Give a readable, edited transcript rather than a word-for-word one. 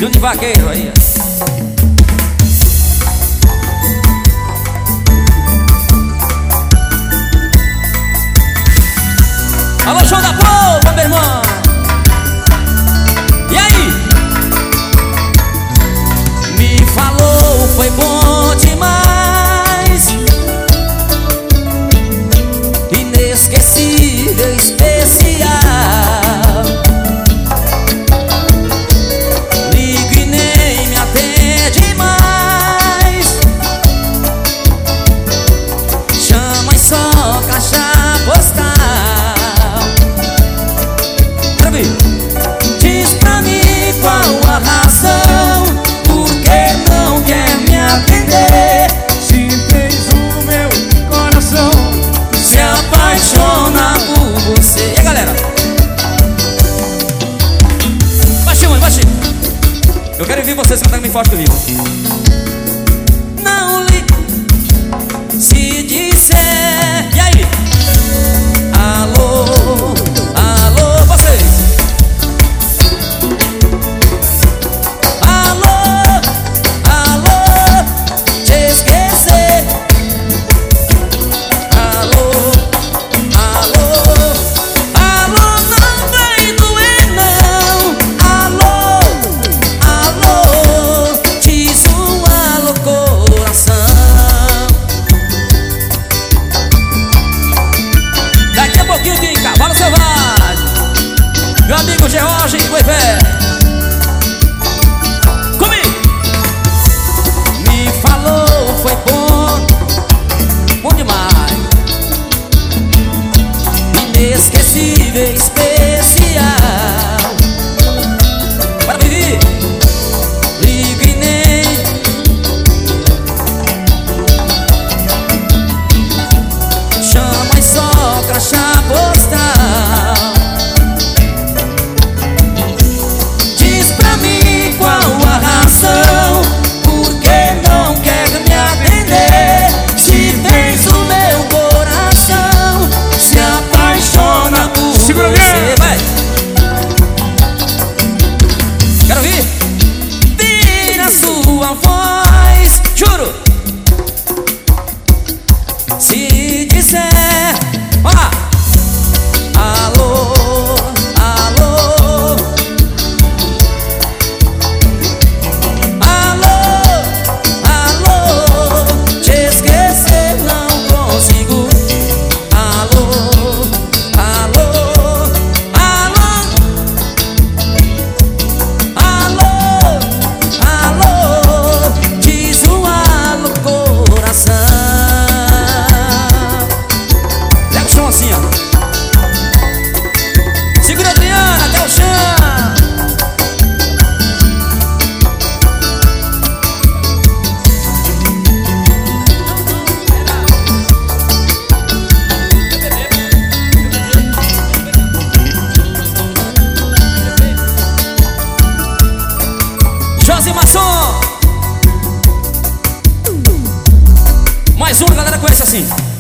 Júnior Vaqueiro aí, ó. Alô, show da prova, meu irmão. E aí? Me falou, foi bom demais, inesquecível, especial. Ligo e nem me atende mais, chama e só caixa postal. Diz pra mim qual a razão, por que não quer me atender? Se fez o meu coração Se apaixona por você. E aí, galera? Baixinho, mano, baixinho. Eu quero ouvir vocês cantando bem forte comigo. Não ligue se disser. E aí? Alô, alô, vocês. Cavalo Selvagem, meu amigo George Guevé. Comigo. Me falou, foi bom, bom demais, inesquecível, especial. Para viver, ligo e nem chama e só caixa postal. Diz pra mim qual a razão, por que não quer me atender? Se fez o meu coração se apaixona por Segura você. Vai! Quero ouvir? Vira sua voz, juro. Se disser, vamos lá. Alô, alô, alô, alô, te esquecer não consigo. Alô, alô, alô, alô, alô, diz o alô coração. Leva o chão assim, ó. Segura a Adriana até o chão. Josi Masson. Mais um, a galera conhece assim.